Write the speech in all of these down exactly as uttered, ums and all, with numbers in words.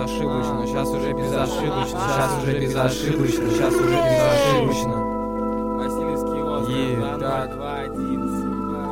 безошибочно, сейчас уже безошибочно, сейчас уже безошибочно, сейчас уже безошибочно. Васильевский остров, да, два один, сука.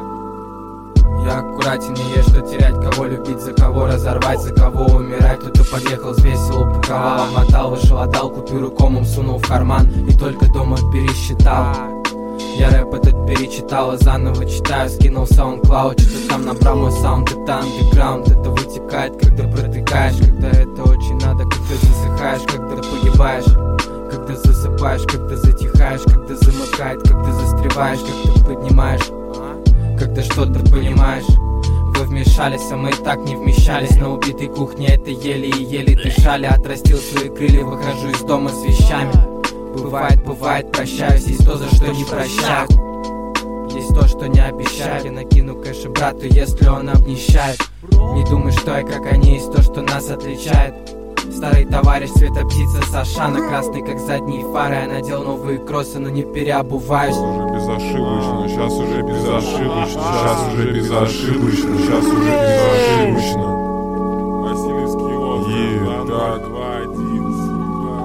Я аккуратен, не есть что терять, кого любить, за кого разорвать, за кого умирать. Кто-то подъехал, взвесил, упаковал, мотал, вышел, отдал купюру комом, сунул в карман и только дома пересчитал. Я рэп этот перечитал и заново читаю, скинул в SoundCloud, что-то там набрал мой саунд, это андеграунд. Это вытекает, когда протыкаешь, когда это очень надо, когда засыхаешь, когда погибаешь, когда засыпаешь, когда затихаешь, когда замыкает, когда застреваешь, когда поднимаешь, когда что-то понимаешь. Вы вмешались, а мы и так не вмещались. На убитой кухне это еле и еле дышали. Отрастил свои крылья, выхожу из дома с вещами. Бывает, бывает, прощаюсь, есть то, за что не прощают. Есть то, что не обещали. Накину кэш брату, если он обнищает. Не думай, что я как они, есть то, что нас отличает. Старый товарищ, цвета птица Сашана, красный как задние фары. Я надел новые кроссы, но не переобуваюсь. Уже безошибочно, сейчас уже безошибочно, сейчас уже безошибочно, сейчас уже безошибочно. Васильевский остров, да. два один, сука.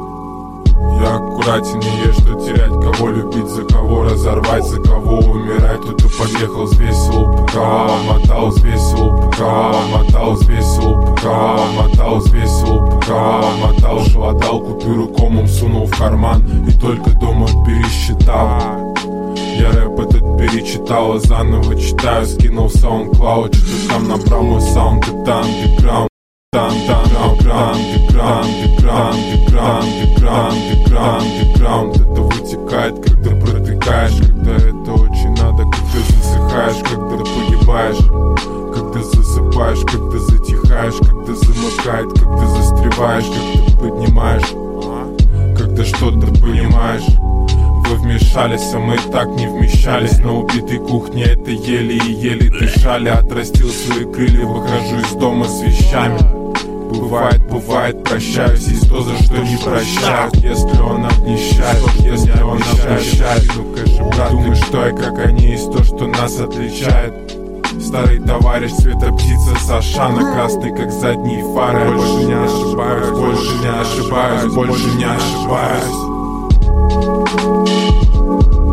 Я аккуратен, не есть что терять, кого любить, за кого разорвать, за кого умирать. Кто-то подъехал, взвесил, упаковал, мотал, взвесил, упаковал, мотал, взвесил, упаковал, мотал, взвесил, упаковал, мотал, шел, отдал купюру комом, сунул в карман и только дома пересчитал. Я рэп этот перечитал и заново читаю, скинул в SoundCloud, что-то там набрал мой саунд, это андеграунд. Там, там, там, андеграунд, андеграунд, андеграунд, андеграунд, андеграунд, андеграунд. Это вытекает, когда протыкаешь, когда это очень надо, когда засыхаешь, когда погибаешь, когда засыпаешь, когда затихаешь, когда замыкает, когда застреваешь, когда поднимаешь, когда что-то понимаешь. Вы вмешались, а мы и так не вмещались. На убитой кухне это еле и еле дышали. Отрастил свои крылья, выхожу из дома с вещами. Бывает, бывает, прощаюсь, есть то, за что не прощают. Если он обнищает, если он обнищает, ну конечно, брат, думай, что я как они, есть то, что нас отличает. Старый товарищ, цвета птица Сашана, красный как задние фары. Больше не ошибаюсь, больше не ошибаюсь, больше не ошибаюсь.